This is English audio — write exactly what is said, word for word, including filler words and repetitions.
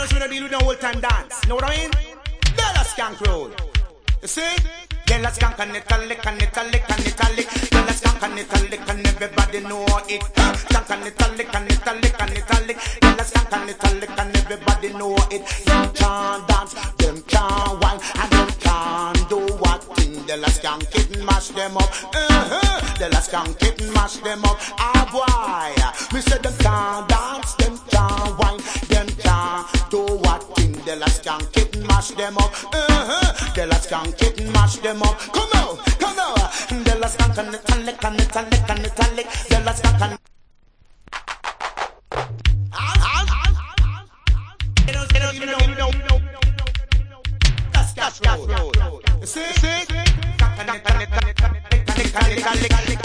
serious, we don't deal with no old time dance. Know what I mean? Della Skank roll. You see? Della Skank and it a lick and it a lick and it a lick. Della Skank and it a lick and everybody know it. Skank and it a lick and it a lick and it a lick. Della Skank and it a lick and everybody know it. Them can't dance, them can't whine, and them can't do what thing. Della Skank it and mash them up. Uh-huh. Della Skank it and mash them up. Ah boy, me say them can't dance, them can't whine, them can't do what thing. Della Skank it and mash them up. Uh-huh. Della Skank it and mash them up. Come out, come out. Della Skank and it a lick and it a lick and it a lick. Della Skank and you know, you know, you know, you know, you know. That's cash roll. See, see. And it and it and it and it and it and it.